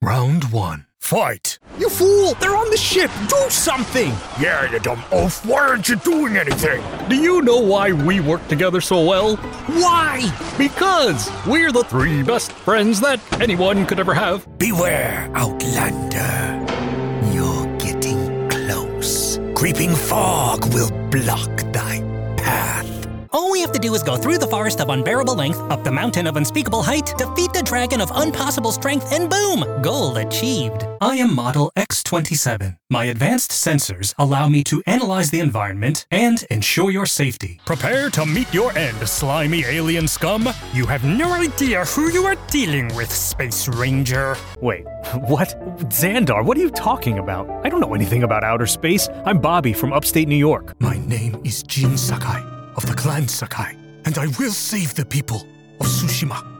Round 1. Fight! You fool! They're on the ship! Do something! Yeah, you dumb oaf. Why aren't you doing anything? Do you know why we work together so well? Why? Because we're the 3 best friends that anyone could ever have. Beware, Outlander. You're getting close. Creeping fog will block thy path. All we have to do is go through the forest of unbearable length, up the mountain of unspeakable height, defeat the dragon of impossible strength, and boom! Goal achieved. I am Model X27. My advanced sensors allow me to analyze the environment and ensure your safety. Prepare to meet your end, slimy alien scum. You have no idea who you are dealing with, Space Ranger. Wait, what? Xandar, what are you talking about? I don't know anything about outer space. I'm Bobby from upstate New York. My name is Jin Sakai of the Clan Sakai, and I will save the people of Tsushima.